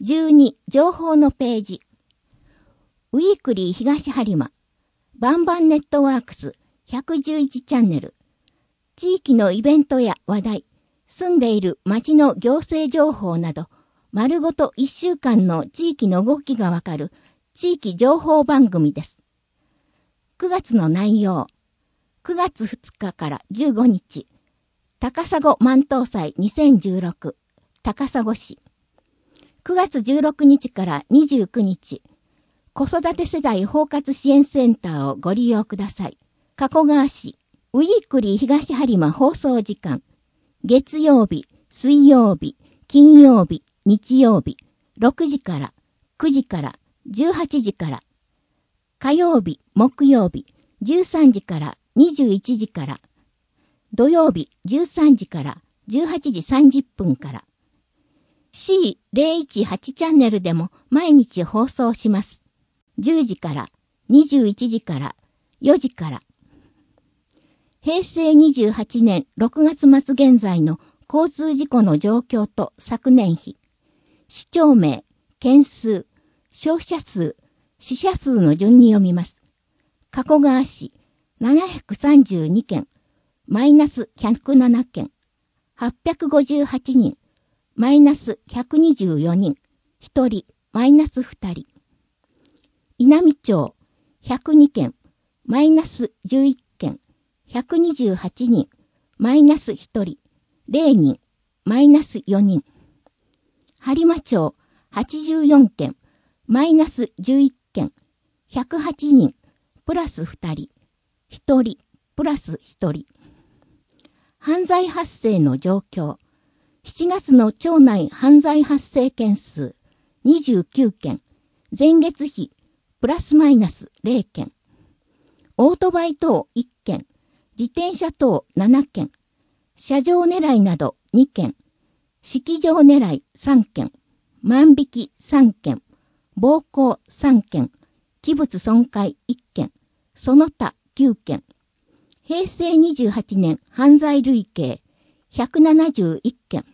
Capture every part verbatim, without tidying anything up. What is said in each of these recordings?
じゅうに情報のページ。ウィークリー東播磨。バンバンネットワークスひゃくじゅういちチャンネル。地域のイベントや話題、住んでいる町の行政情報など、丸ごといっしゅうかんの地域の動きがわかる地域情報番組です。くがつの内容。くがつふつかからじゅうごにち。高砂万灯祭にせんじゅうろく。高砂市。くがつじゅうろくにちからにじゅうくにち。子育て世代包括支援センターをご利用ください。加古川市。ウィークリー東播磨放送時間。月曜日、水曜日、金曜日、日曜日、ろくじから、くじから、じゅうはちじから。火曜日、木曜日、じゅうさんじから、にじゅういちじから。土曜日、じゅうさんじから、じゅうはちじさんじゅっぷんから。シーゼロいちはち チャンネルでも毎日放送します。じゅうじから、にじゅういちじから、よじから。へいせいにじゅうはちねんろくがつまつ現在の交通事故の状況と昨年比、市町名、件数、消費者数、死者数の順に読みます。加古川市ななひゃくさんじゅうにけん、マイナスひゃくななけん、はっぴゃくごじゅうはちにん、マイナスひゃくにじゅうよにん、ひとり、マイナスふたり。稲美町ひゃくにけん、マイナスじゅういっけん、ひゃくにじゅうはちにん、マイナスひとり、ぜろにん、マイナスよにん。播磨町はちじゅうよんけん、マイナスじゅういっけん、ひゃくはちにん、プラスふたり、ひとり、プラスひとり。犯罪発生の状況。しちがつの町内犯罪発生件数にじゅうきゅうけん、前月比プラスマイナスぜろけん。オートバイ等いっけん、自転車等ななけん、車上狙いなどにけん、式場狙いさんけん、万引きさんけん、暴行さんけん、器物損壊いっけん、その他きゅうけん。へいせいにじゅうはちねん犯罪累計ひゃくななじゅういっけん。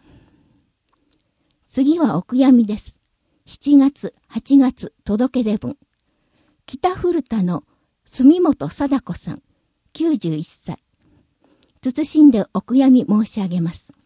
次はお悔やみです。しちがつ、はちがつ届け出文。北古田の住本貞子さん、きゅうじゅういっさい。謹んでお悔やみ申し上げます。